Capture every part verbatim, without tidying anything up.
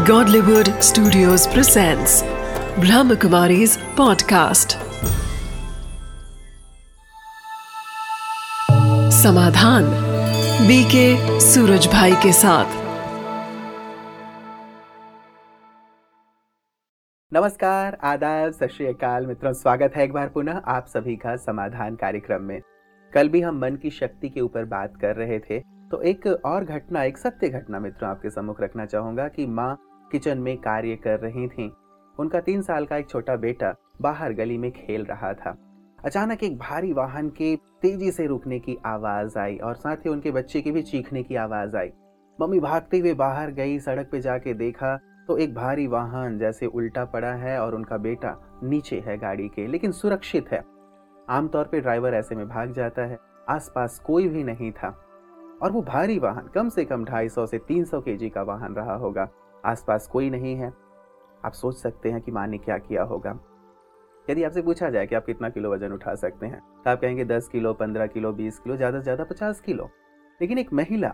Godlywood Studios presents Brahmakumari's podcast. समाधान BK Suraj भाई के साथ। नमस्कार, आदाब, सत श्री अकाल मित्रों, स्वागत है एक बार पुनः आप सभी का समाधान कार्यक्रम में। कल भी हम मन की शक्ति के ऊपर बात कर रहे थे, तो एक और घटना, एक सत्य घटना मित्रों आपके सम्मुख रखना चाहूंगा कि माँ किचन में कार्य कर रही थीं। उनका तीन साल का एक छोटा बेटा बाहर गली में खेल रहा था। अचानक एक भारी वाहन के तेजी से रुकने की आवाज आई और साथ ही उनके बच्चे की भी चीखने की आवाज आई। मम्मी भागते हुए बाहर गई, सड़क पे जाके देखा तो एक भारी वाहन जैसे उल्टा पड़ा है और उनका बेटा नीचे है गाड़ी के, लेकिन सुरक्षित है। आमतौर पे ड्राइवर ऐसे में भाग जाता है। आसपास कोई भी नहीं था और वो भारी वाहन कम से कम ढाई सौ से तीन सौ केजी का वाहन रहा होगा। आसपास कोई नहीं है। आप सोच सकते हैं कि माँ ने क्या किया होगा। यदि आपसे पूछा जाए कि आप कितना किलो वजन उठा सकते हैं तो आप कहेंगे दस किलो, पंद्रह किलो, बीस किलो, ज़्यादा से ज़्यादा पचास किलो। लेकिन एक महिला,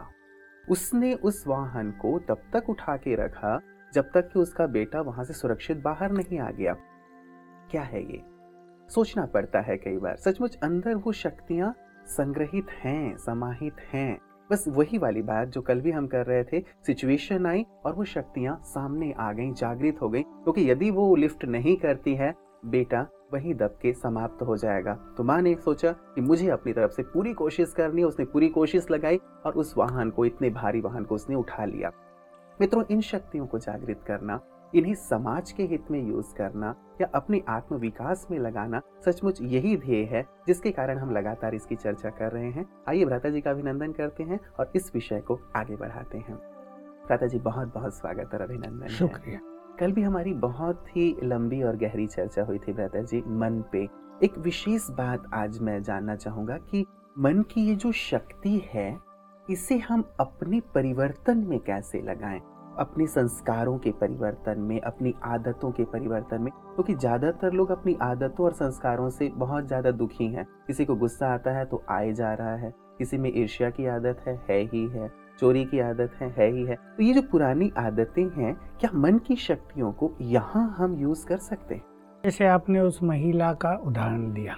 उसने उस वाहन को तब तक उठा के रखा जब तक कि उसका बेटा वहां से सुरक्षित बाहर नहीं आ गया। क्या है ये? सोचना पड़ता है कई बार। सचमुच अंदर वो शक्तियां संग्रहित हैं, समाहित हैं। बस वही वाली बात जो कल भी हम कर रहे थे, सिचुएशन आई और वो शक्तियां सामने आ गई, जागृत हो गई। क्योंकि तो यदि वो लिफ्ट नहीं करती है, बेटा वही दब के समाप्त हो जाएगा। तो माँ ने सोचा कि मुझे अपनी तरफ से पूरी कोशिश करनी है। उसने पूरी कोशिश लगाई और उस वाहन को, इतने भारी वाहन को उसने उठा लिया। मित्रों, इन शक्तियों को जागृत करना, इन्हें समाज के हित में यूज करना या अपने आत्म विकास में लगाना, सचमुच यही ध्येय है जिसके कारण हम लगातार इसकी चर्चा कर रहे हैं। आइए भ्राता जी का अभिनंदन करते हैं और इस विषय को आगे बढ़ाते हैं। भ्राता जी, बहुत बहुत स्वागत और अभिनंदन। शुक्रिया। कल भी हमारी बहुत ही लंबी और गहरी चर्चा हुई थी भ्राता जी मन पे। एक विशेष बात आज मैं जानना चाहूंगा कि मन की ये जो शक्ति है, इसे हम अपने परिवर्तन में कैसे लगाएं, अपने संस्कारों के परिवर्तन में, अपनी आदतों के परिवर्तन में। क्योंकि तो ज्यादातर लोग अपनी आदतों और संस्कारों से बहुत ज्यादा दुखी हैं। किसी को गुस्सा आता है तो आए जा रहा है, किसी में ईर्ष्या की आदत है है ही है, चोरी की आदत है है ही है। तो ये जो पुरानी आदतें हैं, क्या मन की शक्तियों को यहाँ हम यूज कर सकते हैं? जैसे आपने उस महिला का उदाहरण दिया,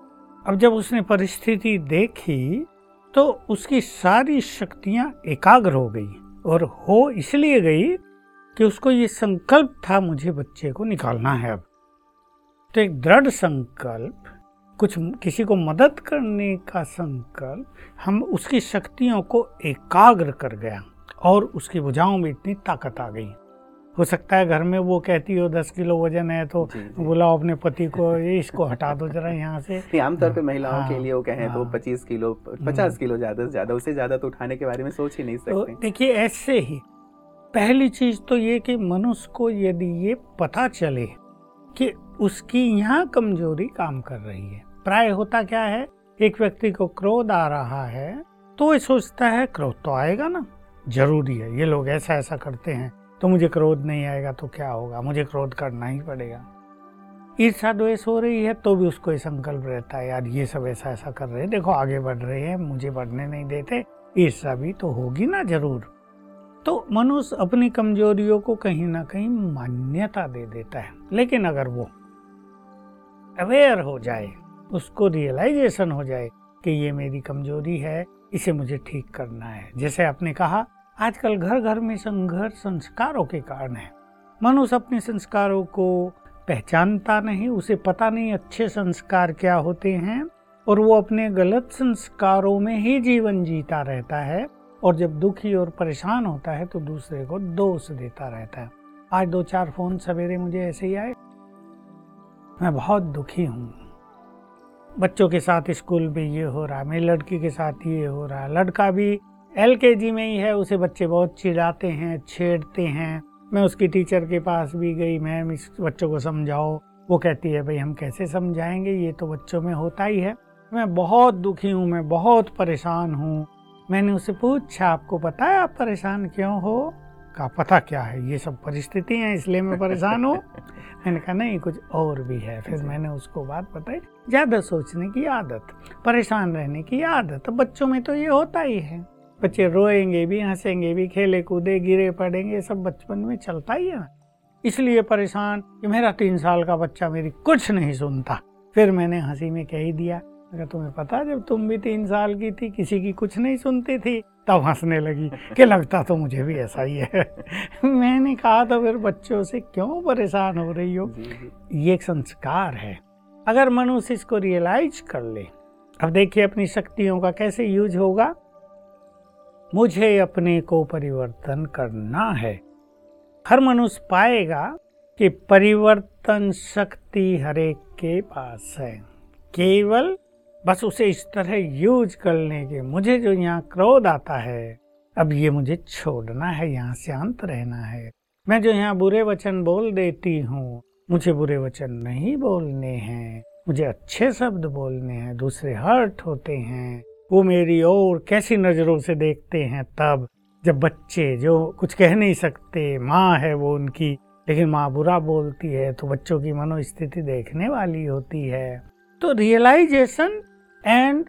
अब जब उसने परिस्थिति देखी तो उसकी सारी शक्तियां एकाग्र हो गई और हो इसलिए गई कि उसको ये संकल्प था, मुझे बच्चे को निकालना है। अब तो एक दृढ़ संकल्प, कुछ किसी को मदद करने का संकल्प, हम उसकी शक्तियों को एकाग्र कर गया और उसकी भुजाओं में इतनी ताकत आ गई। हो सकता है घर में वो कहती हो दस किलो वजन है तो बुलाओ अपने पति को, ये इसको हटा दो जरा यहाँ से। आमतौर पे महिलाओं के लिए वो कहें हाँ, तो पच्चीस किलो, पचास किलो ज्यादा से ज्यादा, उससे ज्यादा तो उठाने के बारे में सोच ही नहीं सकते। तो देखिए, ऐसे ही पहली चीज तो ये कि मनुष्य को यदि ये पता चले कि उसकी यहाँ कमजोरी काम कर रही है। प्राय होता क्या है, एक व्यक्ति को क्रोध आ रहा है तो वो सोचता है क्रोध तो आएगा ना, जरूरी है, ये लोग ऐसा ऐसा करते हैं तो मुझे क्रोध नहीं आएगा तो क्या होगा, मुझे क्रोध करना ही पड़ेगा। ईर्ष्या द्वेष हो रही है तो भी उसको ये संकल्प रहता है, यार ये सब ऐसा ऐसा कर रहे हैं, देखो आगे बढ़ रहे हैं, मुझे बढ़ने नहीं देते, ईर्ष्या भी तो होगी ना जरूर। तो मनुष्य अपनी कमजोरियों को कहीं ना कहीं मान्यता दे देता है। लेकिन अगर वो अवेयर हो जाए, उसको रियलाइजेशन हो जाए कि ये मेरी कमजोरी है, इसे मुझे ठीक करना है। जैसे आपने कहा, आजकल घर घर में संघर्ष संस्कारों के कारण है। मनुष्य अपने संस्कारों को पहचानता नहीं, उसे पता नहीं अच्छे संस्कार क्या होते हैं और वो अपने गलत संस्कारों में ही जीवन जीता रहता है और जब दुखी और परेशान होता है तो दूसरे को दोष देता रहता है। आज दो चार फोन सवेरे मुझे ऐसे ही आए, मैं बहुत दुखी हूँ, बच्चों के साथ स्कूल में ये हो रहा है, मेरी लड़की के साथ ये हो रहा है, लड़का भी एल के जी में ही है, उसे बच्चे बहुत चिढ़ाते हैं, छेड़ते हैं। मैं उसकी टीचर के पास भी गई, मैम इस बच्चों को समझाओ। वो कहती है भाई हम कैसे समझाएंगे, ये तो बच्चों में होता ही है। मैं बहुत दुखी हूँ, मैं बहुत परेशान हूँ। मैंने उससे पूछा, आपको पता है आप परेशान क्यों हो? कहा पता क्या है, ये सब परिस्थिति हैं इसलिए मैं परेशान हूँ। मैंने कहा नहीं, कुछ और भी है। फिर मैंने उसको बात बताई, ज़्यादा सोचने की आदत, परेशान रहने की आदत, बच्चों में तो ये होता ही है। बच्चे रोएंगे भी, हंसेंगे भी, खेले कूदे, गिरे पड़ेंगे, सब बचपन में चलता ही है ना। इसलिए परेशान कि मेरा तीन साल का बच्चा मेरी कुछ नहीं सुनता। फिर मैंने हंसी में कह ही दिया, अगर तुम्हें पता जब तुम भी तीन साल की थी किसी की कुछ नहीं सुनती थी, तब हंसने लगी कि लगता तो मुझे भी ऐसा ही है। मैंने कहा तो फिर बच्चों से क्यों परेशान हो रही हो, ये एक संस्कार है। अगर मनुष्य इसको रियलाइज कर ले, अब देखिए अपनी शक्तियों का कैसे यूज होगा। मुझे अपने को परिवर्तन करना है। हर मनुष्य पाएगा कि परिवर्तन शक्ति हरेक के पास है, केवल बस उसे इस तरह यूज कर लें कि मुझे जो यहाँ क्रोध आता है, अब ये मुझे छोड़ना है, यहाँ शांत रहना है। मैं जो यहाँ बुरे वचन बोल देती हूँ, मुझे बुरे वचन नहीं बोलने हैं, मुझे अच्छे शब्द बोलने हैं। दूसरे हर्ट होते हैं, वो मेरी ओर कैसी नज़रों से देखते हैं। तब जब बच्चे जो कुछ कह नहीं सकते, माँ है वो उनकी, लेकिन माँ बुरा बोलती है, तो बच्चों की मनोस्थिति देखने वाली होती है। तो रियलाइजेशन एंड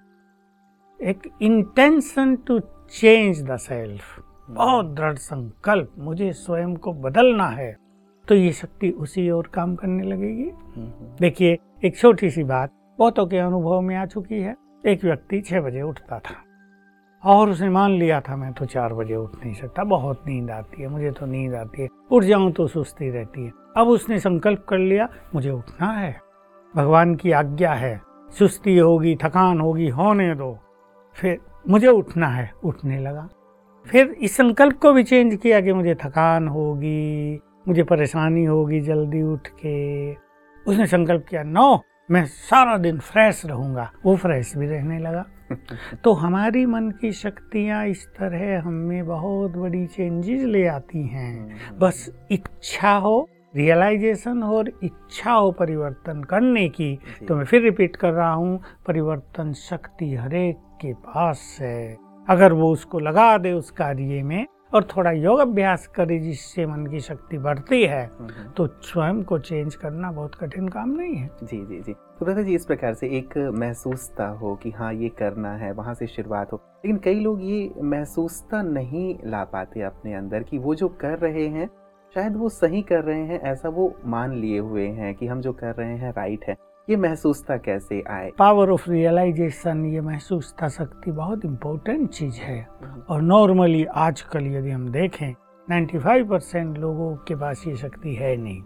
एक intention to change the self, बहुत दृढ़ संकल्प, मुझे स्वयं को बदलना है, तो ये शक्ति उसी ओर काम करने लगेगी। देखिए एक छोटी सी बात बहुतों के अनुभव में आ चुकी है। एक व्यक्ति छह बजे उठता था और उसने मान लिया था मैं तो चार बजे उठ नहीं सकता, बहुत नींद आती है, मुझे तो नींद आती है, उठ जाऊं तो सुस्ती रहती है। अब उसने संकल्प कर लिया मुझे उठना है, भगवान की आज्ञा है, सुस्ती होगी, थकान होगी, होने दो, फिर मुझे उठना है, उठने लगा। फिर इस संकल्प को भी चेंज किया कि मुझे थकान होगी, मुझे परेशानी होगी जल्दी उठ के। उसने संकल्प किया नो, मैं सारा दिन फ्रेश रहूंगा, वो फ्रेश भी रहने लगा। तो हमारी मन की शक्तियाँ इस तरह हमें बहुत बड़ी चेंजेस ले आती हैं। बस इच्छा हो, रियलाइजेशन हो और इच्छा हो परिवर्तन करने की। तो मैं फिर रिपीट कर रहा हूँ, परिवर्तन शक्ति हरेक के पास है। अगर वो उसको लगा दे उस कार्य में और थोड़ा योग अभ्यास करे जिससे मन की शक्ति बढ़ती है, तो स्वयं को चेंज करना बहुत कठिन काम नहीं है। जी जी जी तो ब्रदर जी, इस प्रकार से एक महसूसता हो कि हाँ ये करना है, वहाँ से शुरुआत हो, लेकिन कई लोग ये महसूसता नहीं ला पाते अपने अंदर कि वो जो कर रहे हैं शायद वो सही कर रहे हैं, ऐसा वो मान लिए हुए हैं कि हम जो कर रहे हैं राइट है। ये महसूसता कैसे आए? पावर ऑफ रियलाइजेशन, ये महसूसता शक्ति बहुत इम्पोर्टेंट चीज है। और नॉर्मली आजकल यदि हम देखें पचानवे परसेंट लोगों के पास ये शक्ति है नहीं।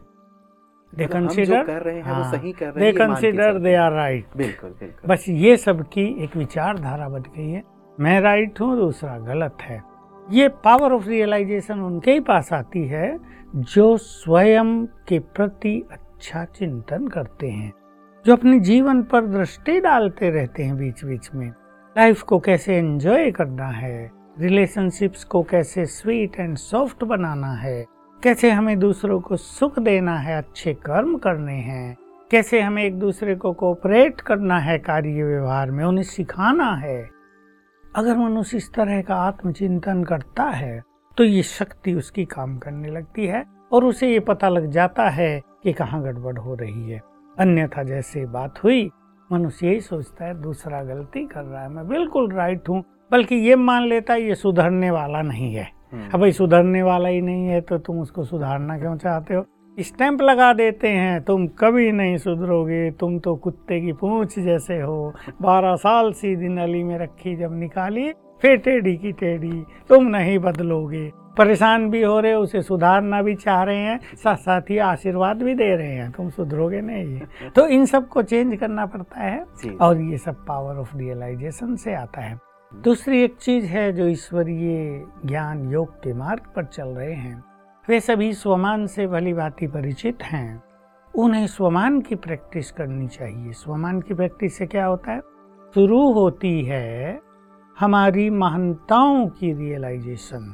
दे कंसीडर कर रहे हैं वो सही कर रहे दे हैं, कंसीडर दे आर राइट। बिल्कुल बिल्कुल। बस ये सबकी एक विचारधारा बन गई है, मैं राइट हूँ दूसरा गलत है। ये पावर ऑफ रियलाइजेशन उनके ही पास आती है जो स्वयं के प्रति अच्छा चिंतन करते हैं, जो अपने जीवन पर दृष्टि डालते रहते हैं बीच बीच में। लाइफ को कैसे एंजॉय करना है, रिलेशनशिप्स को कैसे स्वीट एंड सॉफ्ट बनाना है, कैसे हमें दूसरों को सुख देना है, अच्छे कर्म करने हैं, कैसे हमें एक दूसरे को कोऑपरेट करना है कार्य व्यवहार में, उन्हें सिखाना है। अगर मनुष्य इस तरह का आत्मचिंतन करता है तो ये शक्ति उसकी काम करने लगती है और उसे ये पता लग जाता है कि कहाँ गड़बड़ हो रही है। अन्यथा जैसे बात हुई, मनुष्य यही सोचता है दूसरा गलती कर रहा है, मैं बिल्कुल राइट हूँ, बल्कि ये मान लेता है ये सुधरने वाला नहीं है। अब भाई सुधरने वाला ही नहीं है तो तुम उसको सुधारना क्यों चाहते हो? स्टैंप लगा देते हैं, तुम कभी नहीं सुधरोगे, तुम तो कुत्ते की पूंछ जैसे हो, बारह साल सीधी नली में रखी जब निकाली फिर टेढ़ी की टेढ़ी, तुम नहीं बदलोगे। परेशान भी हो रहे, उसे सुधारना भी चाह रहे हैं, साथ साथ ही आशीर्वाद भी दे रहे हैं, तुम सुधरोगे नहीं। तो इन सब को चेंज करना पड़ता है और ये सब पावर ऑफ रियलाइजेशन से आता है। दूसरी एक चीज है जो ईश्वरीय ज्ञान योग के मार्ग पर चल रहे हैं, वे सभी स्वमान से भली भांति परिचित हैं। उन्हें स्वमान की प्रैक्टिस करनी चाहिए। स्वमान की प्रैक्टिस से क्या होता है? शुरू होती है हमारी महानताओं की रियलाइजेशन,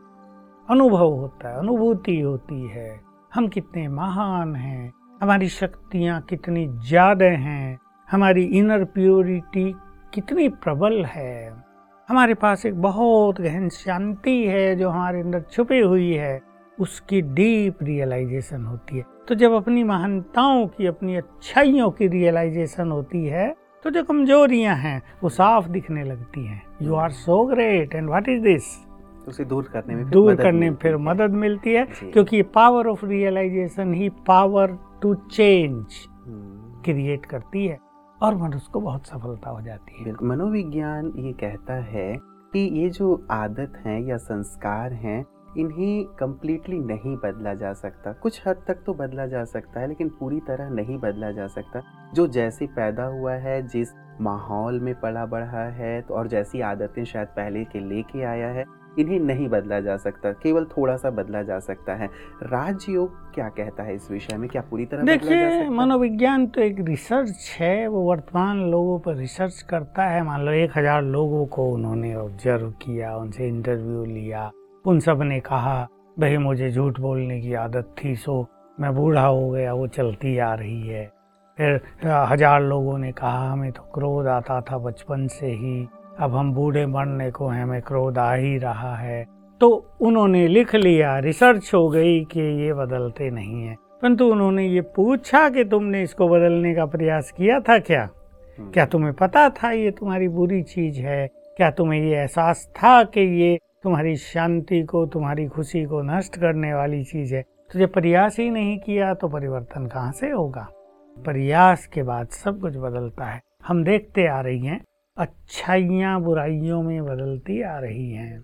अनुभव होता है, अनुभूति होती है, हम कितने महान हैं, हमारी शक्तियाँ कितनी ज्यादा हैं, हमारी इनर प्योरिटी कितनी प्रबल है, हमारे पास एक बहुत गहन शांति है जो हमारे अंदर छुपी हुई है, उसकी डीप रियलाइजेशन होती है। तो जब अपनी महानताओं की, अपनी अच्छाइयों की रियलाइजेशन होती है तो जो कमजोरियां हैं वो साफ दिखने लगती हैं। You are so great and what is this, उसे दूर करने में फिर दूर मदद करने में मिलती फिर है। मदद मिलती है, जी। क्योंकि पावर ऑफ रियलाइजेशन ही power to change hmm, create करती है और मनुष्य को बहुत सफलता हो जाती है। बिल्कुल। मनोविज्ञान ये कहता है कि ये जो आदत हैं या संस्कार हैं, इन्हें कम्प्लीटली नहीं बदला जा सकता। कुछ हद तक तो बदला जा सकता है, लेकिन पूरी तरह नहीं बदला जा सकता। जो जैसे पैदा हुआ है, जिस माहौल में पला बढ़ा है, तो और जैसी आदतें शायद पहले के लेके आया है, इन्हें नहीं बदला जा सकता, केवल थोड़ा सा बदला जा सकता है। राजयोग क्या कहता है इस विषय में? क्या पूरी तरह बदला जा देखिए, सकता है? मनोविज्ञान तो एक रिसर्च है, वो वर्तमान लोगों पर रिसर्च करता है। मान लो एक हजार लोगों को उन्होंने ऑब्जर्व किया, उनसे इंटरव्यू लिया, उन सब ने कहा भाई मुझे झूठ बोलने की आदत थी, सो मैं बूढ़ा हो गया, वो चलती आ रही है। फिर हजार लोगों ने कहा हमें तो क्रोध आता था बचपन से ही, अब हम बूढ़े मरने को हैं, हमें क्रोध आ ही रहा है। तो उन्होंने लिख लिया, रिसर्च हो गई कि ये बदलते नहीं है। परंतु उन्होंने ये पूछा कि तुमने इसको बदलने का प्रयास किया था क्या? क्या तुम्हें पता था ये तुम्हारी बुरी चीज है? क्या तुम्हें ये एहसास था कि ये तुम्हारी शांति को, तुम्हारी खुशी को नष्ट करने वाली चीज है? तो जब प्रयास ही नहीं किया तो परिवर्तन कहाँ से होगा? प्रयास के बाद सब कुछ बदलता है। हम देखते आ रही हैं अच्छाइयाँ बुराइयों में बदलती आ रही हैं।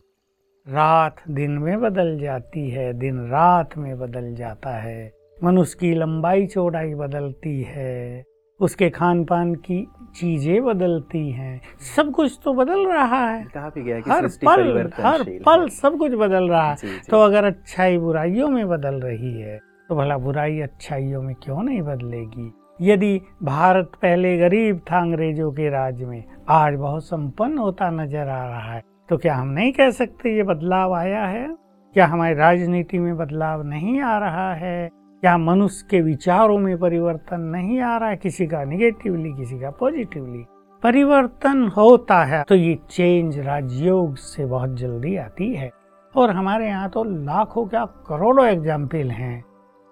रात दिन में बदल जाती है, दिन रात में बदल जाता है। मनुष्य की लंबाई चौड़ाई बदलती है, उसके खान पान की चीजें बदलती हैं, सब कुछ तो बदल रहा है। कहा भी गया कि हर सृष्टि पल हर परिवर्तनशील पल है। सब कुछ बदल रहा है। जी, जी। तो अगर अच्छाई बुराइयों में बदल रही है तो भला बुराई अच्छाइयों में क्यों नहीं बदलेगी? यदि भारत पहले गरीब था अंग्रेजों के राज में, आज बहुत संपन्न होता नजर आ रहा है, तो क्या हम नहीं कह सकते ये बदलाव आया है? क्या हमारी राजनीति में बदलाव नहीं आ रहा है? क्या मनुष्य के विचारों में परिवर्तन नहीं आ रहा है? किसी का निगेटिवली, किसी का पॉजिटिवली परिवर्तन होता है। तो ये चेंज राजयोग से बहुत जल्दी आती है। और हमारे यहाँ तो लाखों क्या करोड़ों एग्जाम्पल हैं।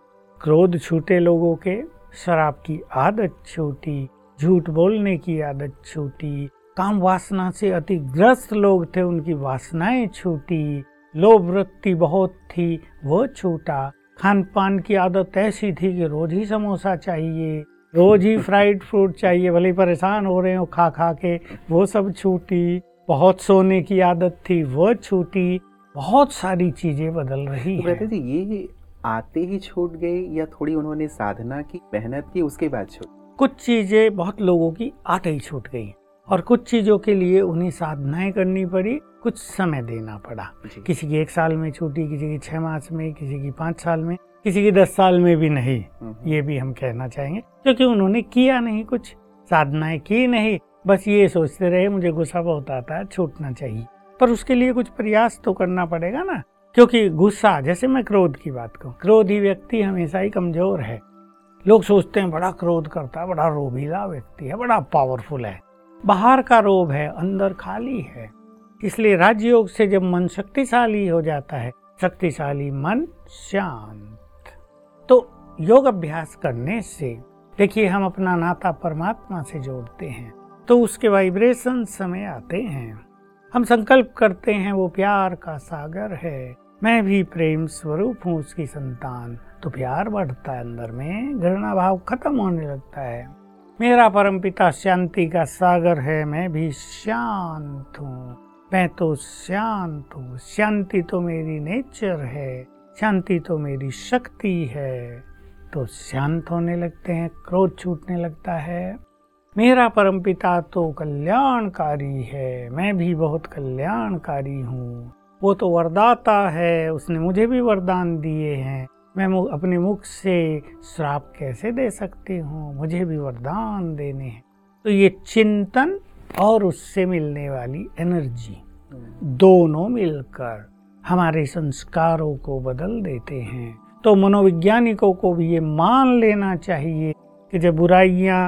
क्रोध छूटे लोगों के, शराब की आदत छूटी, झूठ बोलने की आदत छूटी, काम वासना से अतिग्रस्त लोग थे उनकी वासनाएं छूटी, लोभ वृत्ति बहुत थी वो छूटा, खान पान की आदत ऐसी थी कि रोज ही समोसा चाहिए, रोज ही फ्राइड फ्रूट चाहिए, भले परेशान हो रहे हो खा खा के, वो सब छूटी, बहुत सोने की आदत थी वो छूटी, बहुत सारी चीजें बदल रही तो हैं। कहते जी ये आते ही छूट गई या थोड़ी उन्होंने साधना की, मेहनत की, उसके बाद छूट? कुछ चीजें बहुत लोगों की आते ही छूट गई और कुछ चीजों के लिए उन्हें साधनाएं करनी पड़ी, कुछ समय देना पड़ा। जी। किसी की एक साल में छूटी, किसी की छह मास में, किसी की पाँच साल में, किसी की दस साल में भी नहीं। ये भी हम कहना चाहेंगे क्योंकि उन्होंने किया नहीं, कुछ साधनाएं की नहीं, बस ये सोचते रहे मुझे गुस्सा बहुत आता है, छूटना चाहिए। पर उसके लिए कुछ प्रयास तो करना पड़ेगा ना, क्योंकि गुस्सा, जैसे मैं क्रोध की बात कहूँ, क्रोधी व्यक्ति हमेशा ही कमजोर है। लोग सोचते हैं बड़ा क्रोध करता है, बड़ा रोबीला व्यक्ति है, बड़ा पावरफुल है। बाहर का रोब है, अंदर खाली है। इसलिए राजयोग से जब मन शक्तिशाली हो जाता है, शक्तिशाली मन शांत, तो योग अभ्यास करने से देखिए हम अपना नाता परमात्मा से जोड़ते हैं, तो उसके वाइब्रेशन समय आते हैं। हम संकल्प करते हैं वो प्यार का सागर है, मैं भी प्रेम स्वरूप हूँ उसकी संतान, तो प्यार बढ़ता है अंदर में, घृणा भाव खत्म होने लगता है। मेरा परमपिता शांति का सागर है, मैं भी शांत हूँ, मैं तो शांत हूँ, शांति तो मेरी नेचर है, शांति तो मेरी शक्ति है। तो शांत होने लगते हैं, क्रोध छूटने लगता है। मेरा परमपिता तो कल्याणकारी है, मैं भी बहुत कल्याणकारी हूँ, वो तो वरदाता है, उसने मुझे भी वरदान दिए हैं, मैं अपने मुख से श्राप कैसे दे सकती हूँ, मुझे भी वरदान देने हैं। तो ये चिंतन और उससे मिलने वाली एनर्जी दोनों मिलकर हमारे संस्कारों को बदल देते हैं। तो मनोवैज्ञानिकों को भी ये मान लेना चाहिए कि जब बुराइयाँ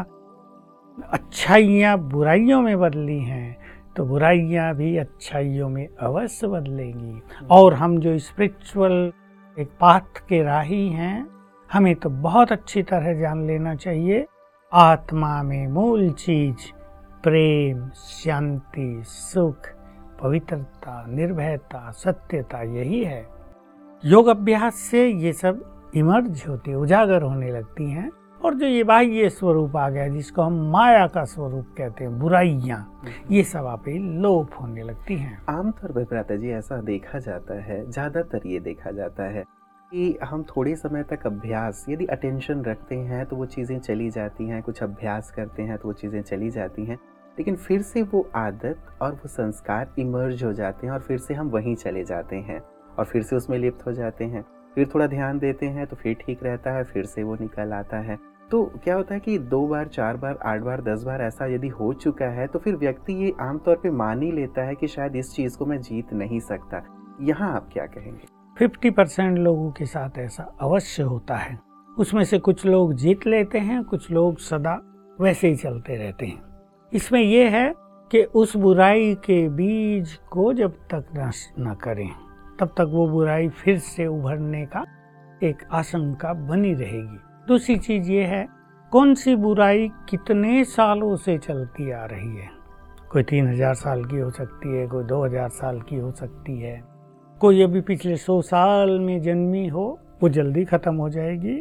अच्छाइयाँ बुराइयों में बदली हैं तो बुराइयाँ भी अच्छाइयों में अवश्य बदलेंगी। और हम जो स्पिरिचुअल एक पाथ के राही हैं, हमें तो बहुत अच्छी तरह जान लेना चाहिए, आत्मा में मूल चीज प्रेम, शांति, सुख, पवित्रता, निर्भयता, सत्यता यही है। योग अभ्यास से ये सब इमर्ज होती, उजागर होने लगती हैं और जो ये बाह्य स्वरूप आ गया जिसको हम माया का स्वरूप कहते हैं, बुराइयां, ये सब आप ही लोप होने लगती हैं। आमतौर पर भ्राता जी ऐसा देखा जाता है, ज्यादातर ये देखा जाता है कि हम थोड़े समय तक अभ्यास यदि अटेंशन रखते हैं तो वो चीज़ें चली जाती हैं, कुछ अभ्यास करते हैं तो वो चीज़ें चली जाती हैं, लेकिन फिर से वो आदत और वो संस्कार इमर्ज हो जाते हैं और फिर से हम वहीं चले जाते हैं और फिर से उसमें लिप्त हो जाते हैं। फिर थोड़ा ध्यान देते हैं तो फिर ठीक रहता है, फिर से वो निकल आता है। तो क्या होता है कि दो बार, चार बार, आठ बार, दस बार ऐसा यदि हो चुका है तो फिर व्यक्ति ये आमतौर पे मान ही लेता है कि शायद इस चीज़ को मैं जीत नहीं सकता। यहाँ आप क्या कहेंगे? फिफ्टी परसेंट लोगों के साथ ऐसा अवश्य होता है। उसमें से कुछ लोग जीत लेते हैं, कुछ लोग सदा वैसे ही चलते रहते हैं। इसमें यह है कि उस बुराई के बीज को जब तक नष्ट न करें तब तक वो बुराई फिर से उभरने का एक आशंका बनी रहेगी। दूसरी चीज ये है, कौन सी बुराई कितने सालों से चलती आ रही है। कोई तीन हजार साल की हो सकती है, कोई दो हजार साल की हो सकती है, कोई अभी पिछले सौ साल में जन्मी हो, वो जल्दी खत्म हो जाएगी।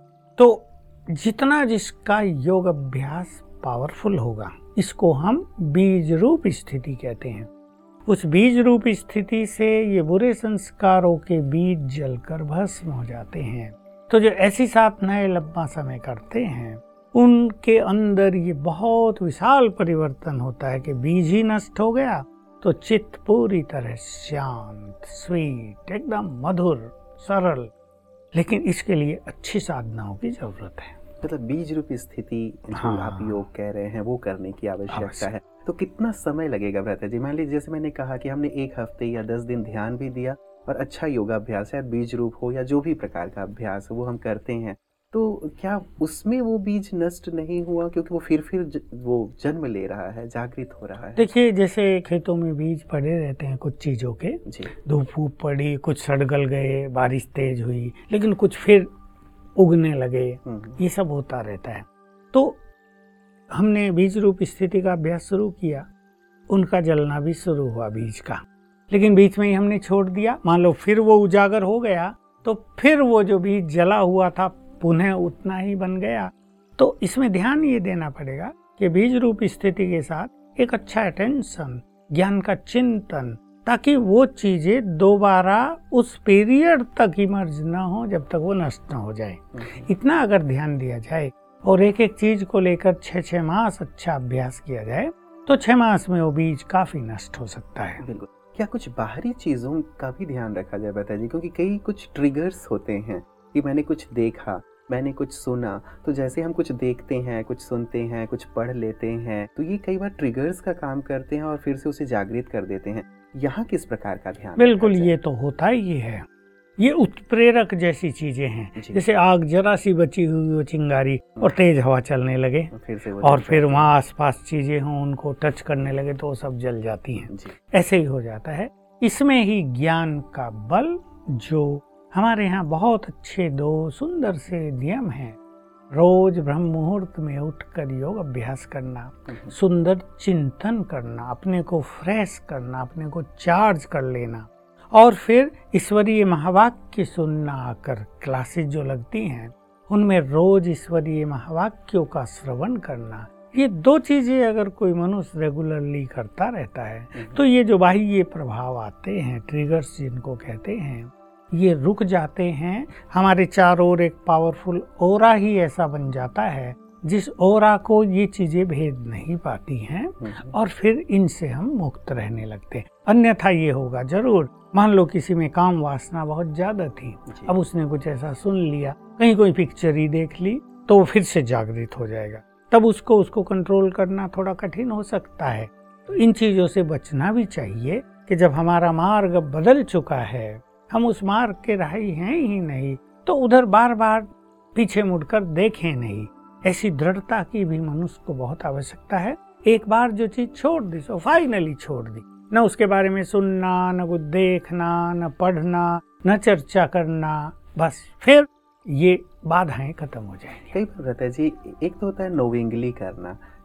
तो जितना जिसका योग अभ्यास पावरफुल होगा, इसको हम बीज रूप स्थिति कहते हैं। उस बीज रूप स्थिति से ये बुरे संस्कारों के बीज जलकर भस्म हो जाते हैं। तो जो ऐसी साधनाएं लंबा समय करते हैं उनके अंदर ये बहुत विशाल परिवर्तन होता है कि बीज ही नष्ट हो गया तो चित्त पूरी तरह शांत, स्वीट, एकदम मधुर, सरल। लेकिन इसके लिए अच्छी साधनाओं की जरूरत है। मतलब बीज रूप स्थिति जो हाँ। आप योग कह रहे हैं वो करने की आवश्यकता है। तो कितना समय लगेगा भ्राता जी? मान लीजिए जैसे मैंने कहा कि हमने एक हफ्ते या दस दिन ध्यान भी दिया और अच्छा योगाभ्यास है, बीज रूप हो या जो भी प्रकार का अभ्यास हो वो हम करते हैं, तो क्या उसमें वो बीज नष्ट नहीं हुआ क्योंकि वो फिर फिर ज, वो जन्म ले रहा है, जागृत हो रहा है? देखिए, जैसे खेतों में बीज पड़े रहते हैं कुछ चीजों के, धूप फूप पड़ी, कुछ सड़गल गए, बारिश तेज हुई, लेकिन कुछ फिर उगने लगे, ये सब होता रहता है। तो हमने बीज रूप स्थिति का अभ्यास शुरू किया, उनका जलना भी शुरू हुआ बीज का, लेकिन बीच में ही हमने छोड़ दिया। मान लो फिर वो उजागर हो गया तो फिर वो जो बीज जला हुआ था पुनः उतना ही बन गया। तो इसमें ध्यान ये देना पड़ेगा कि बीज रूप स्थिति के साथ एक अच्छा अटेंशन, ज्ञान का चिंतन, ताकि वो चीजें दोबारा उस पीरियड तक इमर्ज ना हो जब तक वो नष्ट ना हो जाए। इतना अगर ध्यान दिया जाए और एक एक चीज को लेकर छः छः मास अच्छा अभ्यास किया जाए तो छः मास में वो बीज काफी नष्ट हो सकता है। बिल्कुल। क्या कुछ बाहरी चीजों का भी ध्यान रखा जाए भ्राता जी? क्योंकि कई कुछ ट्रिगर्स होते हैं कि मैंने कुछ देखा, मैंने कुछ सुना, तो जैसे हम कुछ देखते हैं, कुछ सुनते हैं, कुछ पढ़ लेते हैं, तो ये कई बार ट्रिगर्स का काम करते हैं और फिर से उसे जागृत कर देते हैं। यहाँ किस प्रकार का ध्यान? बिल्कुल, ये तो होता ही है। ये उत्प्रेरक जैसी चीजें हैं, जैसे आग जरा सी बची हुई हो चिंगारी और तेज हवा चलने लगे फिर से और फिर वहाँ आसपास चीजें हों उनको टच करने लगे तो सब जल जाती हैं। ऐसे ही हो जाता है। इसमें ही ज्ञान का बल, जो हमारे यहाँ बहुत अच्छे दो सुंदर से नियम हैं। रोज ब्रह्म मुहूर्त में उठकर योग अभ्यास करना, सुंदर चिंतन करना, अपने को फ्रेश करना, अपने को चार्ज कर लेना और फिर ईश्वरीय महावाक्य सुनना। आकर क्लासेस जो लगती हैं उनमें रोज ईश्वरीय महावाक्यों का श्रवण करना, ये दो चीजें अगर कोई मनुष्य रेगुलरली करता रहता है तो ये जो बाह्य प्रभाव आते हैं, ट्रिगर्स जिनको कहते हैं, ये रुक जाते हैं। हमारे चारों ओर एक पावरफुल ओरा ही ऐसा बन जाता है जिस ओरा को ये चीजें भेद नहीं पाती हैं और फिर इनसे हम मुक्त रहने लगते हैं। अन्यथा ये होगा जरूर, मान लो किसी में काम वासना बहुत ज्यादा थी, अब उसने कुछ ऐसा सुन लिया, कहीं कोई पिक्चर ही देख ली, तो वो फिर से जागृत हो जाएगा। तब उसको उसको कंट्रोल करना थोड़ा कठिन हो सकता है। तो इन चीजों से बचना भी चाहिए कि जब हमारा मार्ग बदल चुका है, हम उस मार्ग के राही हैं ही नहीं, तो उधर बार बार पीछे मुड़कर देखें नहीं। ऐसी दृढ़ता की भी मनुष्य को बहुत आवश्यकता है। एक बार जो चीज छोड़ दी सो फाइनली छोड़ दी, न उसके बारे में सुनना, न कुछ देखना, न पढ़ना, न चर्चा करना, बस फिर ये बाधाएं खत्म हो जाएंगी। कई बार रहता है जी, एक तो होता है नोविंगली करना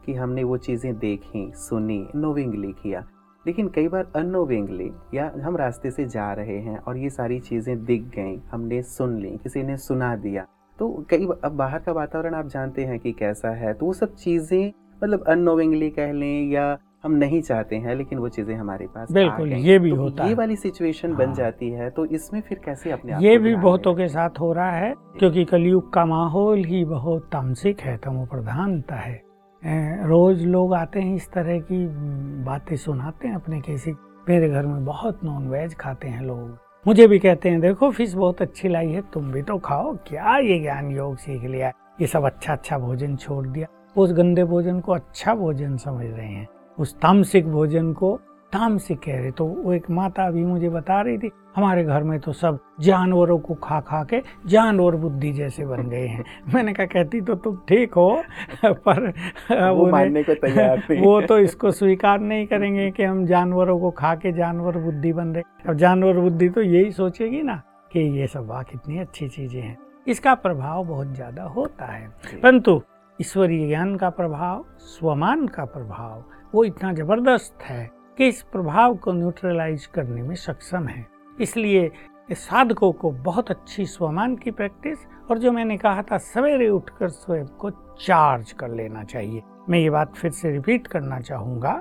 कि हमने वो चीज़ें देखी, सुनी, नोविंगली किया। लेकिन कई बार अननोविंगली या हम रास्ते से जा रहे हैं और ये सारी चीज़ें दिख गई, हमने सुन ली, किसी ने सुना दिया, तो कई अब बाहर का वातावरण आप जानते हैं कि कैसा है, तो वो सब चीज़ें मतलब अननोविंगली कह लें या हम नहीं चाहते हैं, लेकिन वो चीज़ें हमारे पास बिल्कुल ये भी तो होता ये है। वाली सिचुएशन हाँ। बन जाती है, तो इसमें फिर कैसे अपने आप ये को भी ध्यान बहुतों में के साथ हो रहा है, क्योंकि कलयुग का माहौल ही बहुत तामसिक है, तमो प्रधानता है। रोज लोग आते हैं इस तरह की बातें सुनाते हैं अपने, किसी मेरे घर में बहुत नॉन वेज खाते हैं लोग, मुझे भी कहते हैं देखो फिश बहुत अच्छी लाई है, तुम भी तो खाओ, क्या ये ज्ञान योग सीख लिया, ये सब अच्छा अच्छा भोजन छोड़ दिया। उस गंदे भोजन को अच्छा भोजन समझ रहे हैं, उस तामसिक भोजन को तामसिक कह रहे। तो वो एक माता अभी मुझे बता रही थी, हमारे घर में तो सब जानवरों को खा खा के जानवर बुद्धि जैसे बन गए हैं। मैंने कहा कहती तो तुम ठीक हो, पर वो मानने को तैयार नहीं। वो तो इसको स्वीकार नहीं करेंगे कि हम जानवरों को खा के जानवर बुद्धि बन रहे। अब जानवर बुद्धि तो यही सोचेगी ना कि ये सब वाह कितनी अच्छी चीजें हैं। इसका प्रभाव बहुत ज्यादा होता है, परंतु ईश्वरीय ज्ञान का प्रभाव, स्वमान का प्रभाव वो इतना जबरदस्त है कि इस प्रभाव को न्यूट्रलाइज करने में सक्षम है। इसलिए साधकों को बहुत अच्छी स्वमान की प्रैक्टिस, और जो मैंने कहा था सवेरे उठकर स्वयं को चार्ज कर लेना चाहिए। मैं ये बात फिर से रिपीट करना चाहूँगा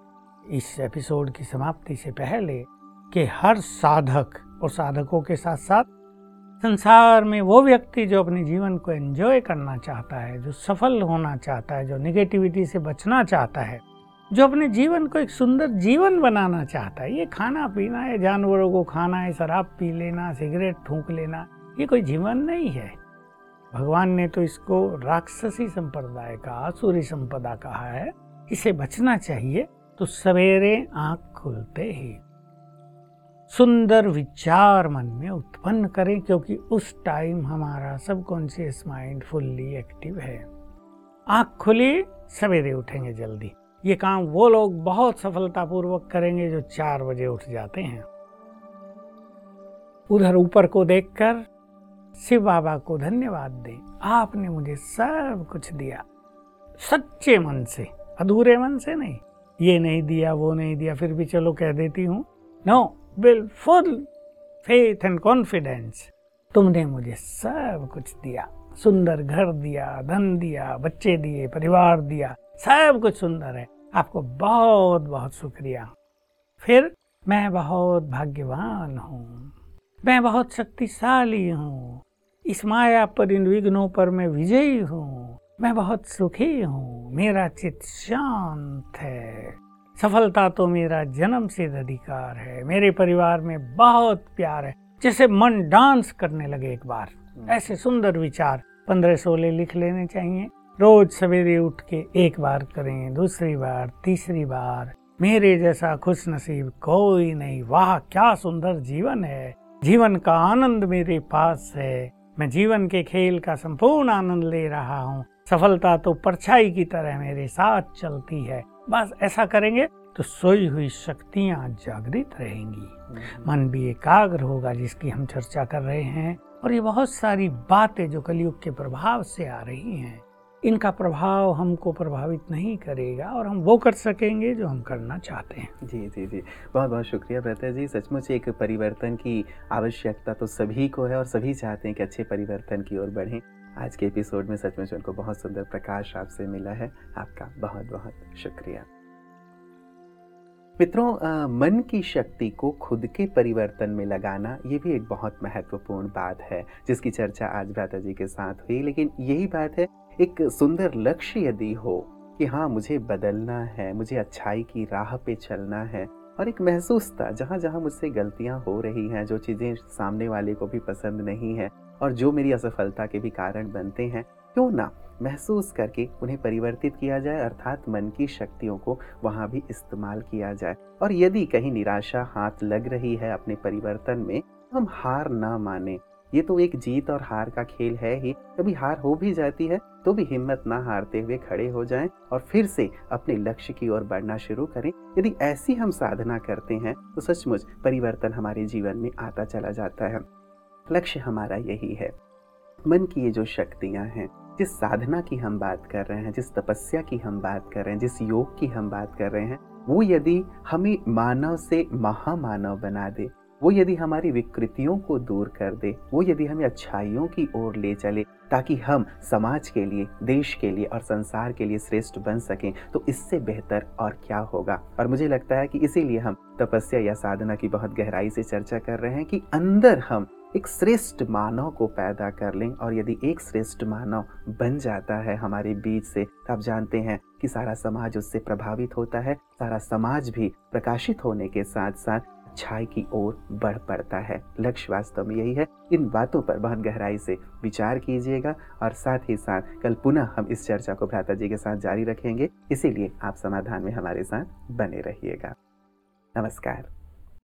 इस एपिसोड की समाप्ति से पहले कि हर साधक और साधकों के साथ साथ संसार में वो व्यक्ति जो अपने जीवन को एंजॉय करना चाहता है, जो सफल होना चाहता है, जो निगेटिविटी से बचना चाहता है, जो अपने जीवन को एक सुंदर जीवन बनाना चाहता है, ये खाना पीना है, जानवरों को खाना है, शराब पी लेना, सिगरेट फूंक लेना, ये कोई जीवन नहीं है। भगवान ने तो इसको राक्षसी संप्रदाय का, आसुरी संपदा कहा है। इसे बचना चाहिए तो सवेरे आंख खुलते ही सुंदर विचार मन में उत्पन्न करें, क्योंकि उस टाइम हमारा सबकॉन्शियस माइंड फुल्ली एक्टिव है। आंख खुली, सवेरे उठेंगे जल्दी। ये काम वो लोग बहुत सफलतापूर्वक करेंगे जो चार बजे उठ जाते हैं। उधर ऊपर को देखकर शिव बाबा को धन्यवाद दें, आपने मुझे सब कुछ दिया, सच्चे मन से, अधूरे मन से नहीं, ये नहीं दिया वो नहीं दिया फिर भी चलो कह देती हूँ। No, with full faith and confidence, तुमने मुझे सब कुछ दिया, सुंदर घर दिया, धन दिया, बच्चे दिए, परिवार दिया, सब कुछ सुंदर है, आपको बहुत बहुत शुक्रिया। फिर मैं बहुत भाग्यवान हूँ, मैं बहुत शक्तिशाली हूँ, इस माया पर, इन विघ्नों पर मैं विजयी हूँ, मैं बहुत सुखी हूँ, मेरा चित्त शांत है, सफलता तो मेरा जन्म सिद्ध अधिकार है, मेरे परिवार में बहुत प्यार है। जैसे मन डांस करने लगे एक बार, ऐसे सुंदर विचार पंद्रह सोलह लिख लेने चाहिए। रोज सवेरे उठ के एक बार करें, दूसरी बार, तीसरी बार, मेरे जैसा खुश नसीब कोई नहीं, वाह क्या सुंदर जीवन है, जीवन का आनंद मेरे पास है, मैं जीवन के खेल का संपूर्ण आनंद ले रहा हूँ, सफलता तो परछाई की तरह मेरे साथ चलती है। बस ऐसा करेंगे तो सोई हुई शक्तियाँ जागृत रहेंगी, मन भी एकाग्र होगा, जिसकी हम चर्चा कर रहे हैं। और ये बहुत सारी बातें जो कलयुग के प्रभाव से आ रही हैं, इनका प्रभाव हमको प्रभावित नहीं करेगा और हम वो कर सकेंगे जो हम करना चाहते हैं। जी जी जी, बहुत बहुत शुक्रिया ब्रता जी। सचमुच एक परिवर्तन की आवश्यकता तो सभी को है और सभी चाहते हैं कि अच्छे परिवर्तन की ओर बढ़ें। आज के एपिसोड में सचमुच उनको बहुत सुंदर प्रकाश आपसे मिला है, आपका बहुत बहुत शुक्रिया। मित्रों, आ, मन की शक्ति को खुद के परिवर्तन में लगाना ये भी एक बहुत महत्वपूर्ण बात है, जिसकी चर्चा आज भ्राता जी के साथ हुई। लेकिन यही बात है, एक सुंदर लक्ष्य यदि हो कि हाँ मुझे बदलना है, मुझे अच्छाई की राह पे चलना है, और एक महसूस था जहाँ जहाँ मुझसे गलतियाँ हो रही हैं, जो चीज़ें सामने वाले को भी पसंद नहीं है और जो मेरी असफलता के भी कारण बनते हैं, क्यों ना महसूस करके उन्हें परिवर्तित किया जाए, अर्थात मन की शक्तियों को वहाँ भी इस्तेमाल किया जाए। और यदि कहीं निराशा हाथ लग रही है अपने परिवर्तन में, हम हार ना माने। ये तो एक जीत और हार का खेल है ही, कभी हार हो भी जाती है तो भी हिम्मत ना हारते हुए खड़े हो जाएं और फिर से अपने लक्ष्य की ओर बढ़ना शुरू करें। यदि ऐसी हम साधना करते हैं तो सचमुच परिवर्तन हमारे जीवन में आता चला जाता है। लक्ष्य हमारा यही है। मन की ये जो शक्तियाँ हैं, जिस साधना की हम बात कर रहे हैं, जिस तपस्या की हम बात कर रहे हैं, जिस योग की हम बात कर रहे हैं, वो यदि हमें मानव से महामानव बना दे, वो यदि हमारी विकृतियों को दूर कर दे, वो यदि हमें अच्छाइयों की ओर ले चले ताकि हम समाज के लिए, देश के लिए और संसार के लिए श्रेष्ठ बन सकें, तो इससे बेहतर और क्या होगा। और मुझे लगता है कि इसीलिए हम तपस्या या साधना की बहुत गहराई से चर्चा कर रहे हैं कि अंदर हम एक श्रेष्ठ मानव को पैदा कर लें, और यदि एक श्रेष्ठ मानव बन जाता है हमारे बीच से, तो आप जानते हैं कि सारा समाज उससे प्रभावित होता है, सारा समाज भी प्रकाशित होने के साथ साथ अच्छाई की ओर बढ़ पड़ता है। लक्ष्य वास्तव में यही है। इन बातों पर बहुत गहराई से विचार कीजिएगा, और साथ ही साथ कल पुनः हम इस चर्चा को भ्राता जी के साथ जारी रखेंगे। इसीलिए आप समाधान में हमारे साथ बने रहिएगा। नमस्कार।